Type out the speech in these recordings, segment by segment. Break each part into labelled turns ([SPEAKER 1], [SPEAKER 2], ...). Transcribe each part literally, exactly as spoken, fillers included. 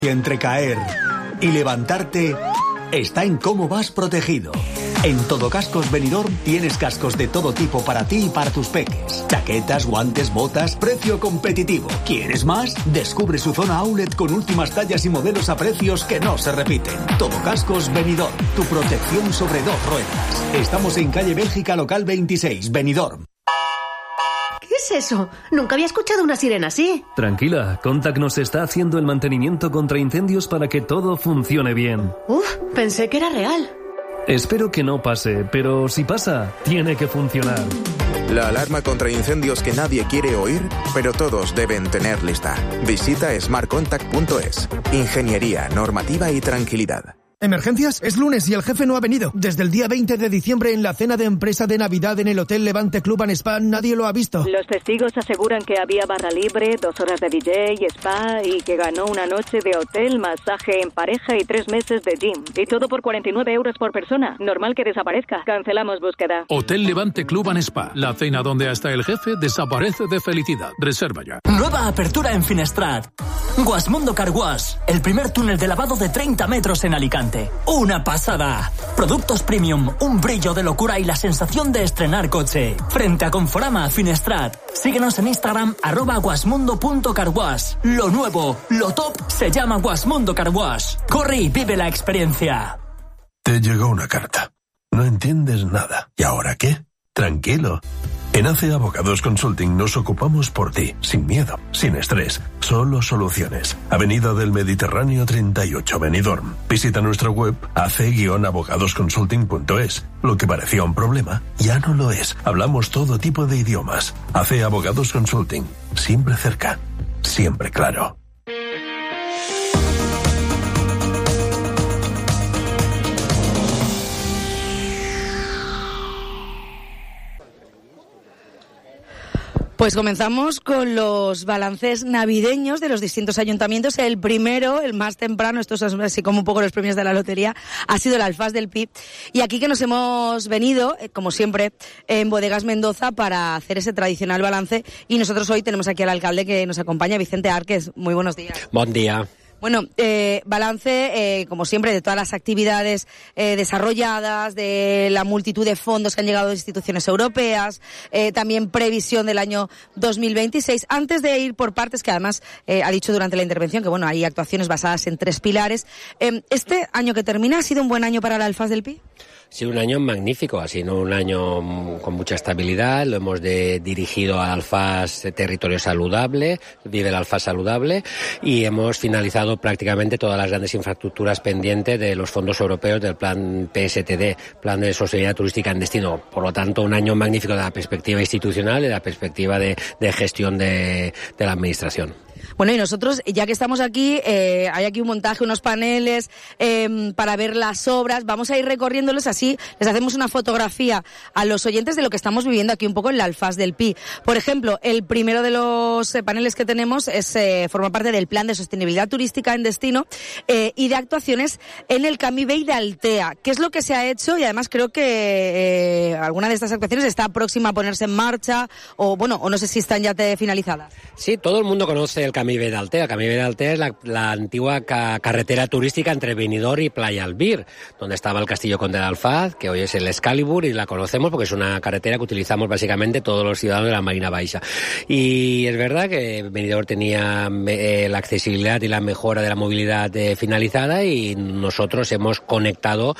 [SPEAKER 1] Entre caer y levantarte está en cómo vas protegido. En Todo Cascos Benidorm tienes cascos de todo tipo para ti y para tus peques. Chaquetas, guantes, botas, precio competitivo. ¿Quieres más? Descubre su zona outlet con últimas tallas y modelos a precios que no se repiten. Todo Cascos Benidorm, tu protección sobre dos ruedas. Estamos en calle Bélgica, local veintiséis, Benidorm.
[SPEAKER 2] ¿Qué es eso? Nunca había escuchado una sirena así.
[SPEAKER 3] Tranquila, Contact nos está haciendo el mantenimiento contra incendios para que todo funcione bien.
[SPEAKER 2] Uf, pensé que era real.
[SPEAKER 3] Espero que no pase, pero si pasa, tiene que funcionar.
[SPEAKER 4] La alarma contra incendios que nadie quiere oír, pero todos deben tener lista. Visita smart contact punto es. Ingeniería, normativa y tranquilidad.
[SPEAKER 5] ¿Emergencias? Es lunes y el jefe no ha venido. Desde el día veinte de diciembre en la cena de empresa de Navidad en el Hotel Levante Club and Spa nadie lo ha visto.
[SPEAKER 6] Los testigos aseguran que había barra libre, dos horas de D J, spa y que ganó una noche de hotel, masaje en pareja y tres meses de gym. Y todo por cuarenta y nueve euros por persona. Normal que desaparezca. Cancelamos búsqueda.
[SPEAKER 7] Hotel Levante Club and Spa. La cena donde hasta el jefe desaparece de felicidad. Reserva ya.
[SPEAKER 8] Nueva apertura en Finestrat. Guasmundo Car Wash. El primer túnel de lavado de treinta metros en Alicante. ¡Una pasada! Productos premium, un brillo de locura y la sensación de estrenar coche. Frente a Conforama, Finestrat. Síguenos en Instagram, arroba guasmundo punto carwash. Lo nuevo, lo top, se llama Guasmundo Car Wash. Corre y vive la experiencia.
[SPEAKER 9] Te llegó una carta. No entiendes nada. ¿Y ahora qué? Tranquilo. En A C Abogados Consulting nos ocupamos por ti, sin miedo, sin estrés, solo soluciones. Avenida del Mediterráneo treinta y ocho, Benidorm. Visita nuestra web a c guion abogados consulting punto es. Lo que parecía un problema, ya no lo es. Hablamos todo tipo de idiomas. A C Abogados Consulting, siempre cerca, siempre claro.
[SPEAKER 10] Pues comenzamos con los balances navideños de los distintos ayuntamientos. El primero, el más temprano, estos son así como un poco los premios de la lotería, ha sido el Alfaz del Pi. Y aquí que nos hemos venido, como siempre, en Bodegas Mendoza para hacer ese tradicional balance. Y nosotros hoy tenemos aquí al alcalde que nos acompaña, Vicente Arques. Muy buenos días.
[SPEAKER 11] Buen día.
[SPEAKER 10] Bueno, eh, balance, eh, como siempre, de todas las actividades eh, desarrolladas, de la multitud de fondos que han llegado de instituciones europeas, eh, también previsión del año dos mil veintiséis. Antes de ir por partes, que además eh, ha dicho durante la intervención que, bueno, hay actuaciones basadas en tres pilares. Eh, ¿Este año que termina ha sido un buen año para el Alfaz del Pi?
[SPEAKER 11] Ha sido un año magnífico, ha sido un año con mucha estabilidad, lo hemos de, dirigido al Alfaz Territorio Saludable, Vive el Alfaz Saludable, y hemos finalizado prácticamente todas las grandes infraestructuras pendientes de los fondos europeos del plan P S T D, Plan de Sostenibilidad Turística en Destino. Por lo tanto, un año magnífico de la perspectiva institucional y de la perspectiva de, de gestión de, de la administración.
[SPEAKER 10] Bueno, y nosotros, ya que estamos aquí, eh, hay aquí un montaje, unos paneles eh, para ver las obras. Vamos a ir recorriéndolos así, les hacemos una fotografía a los oyentes de lo que estamos viviendo aquí un poco en la Alfaz del Pi. Por ejemplo, el primero de los eh, paneles que tenemos es eh, forma parte del Plan de Sostenibilidad Turística en Destino eh, y de actuaciones en el Camí Vell de Altea. ¿Qué es lo que se ha hecho? Y además creo que eh, alguna de estas actuaciones está próxima a ponerse en marcha o, bueno, o no sé si están ya te finalizadas.
[SPEAKER 11] Sí, todo el mundo conoce el Camí Vell de Altea. El Camí Vell de Altea es la, la antigua ca- carretera turística entre Benidorm y Playa Albir, donde estaba el Castillo Conde de Alfaz, que hoy es el Excalibur, y la conocemos porque es una carretera que utilizamos básicamente todos los ciudadanos de la Marina Baixa. Y es verdad que Benidorm tenía eh, la accesibilidad y la mejora de la movilidad eh, finalizada, y nosotros hemos conectado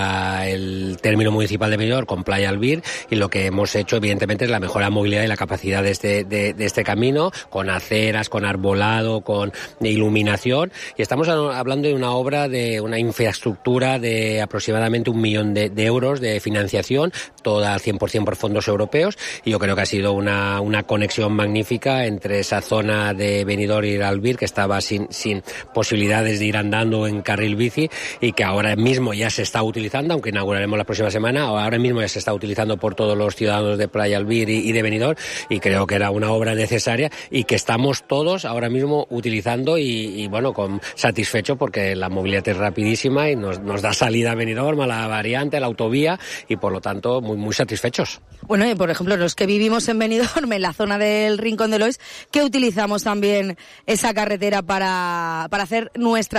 [SPEAKER 11] a el término municipal de Benidorm con Playa Albir, y lo que hemos hecho evidentemente es la mejora de la movilidad y la capacidad de este, de, de este camino, con aceras, con arbolado, con iluminación, y estamos hablando de una obra, de una infraestructura de aproximadamente un millón de, de euros de financiación, toda al cien por ciento por fondos europeos, y yo creo que ha sido una, una conexión magnífica entre esa zona de Benidorm y Albir, que estaba sin, sin posibilidades de ir andando en carril bici, y que ahora mismo ya se está utilizando, aunque inauguraremos la próxima semana, o ahora mismo ya se está utilizando por todos los ciudadanos de Playa Albir y, y de Benidorm, y creo que era una obra necesaria y que estamos todos ahora ahora mismo utilizando y, y bueno, con satisfecho porque la movilidad es rapidísima y nos, nos da salida a Benidorm, a la variante, a la autovía y por lo tanto muy, muy satisfechos.
[SPEAKER 10] Bueno, y por ejemplo, los que vivimos en Benidorm, en la zona del Rincón de Lois, que utilizamos también esa carretera para, para hacer nuestra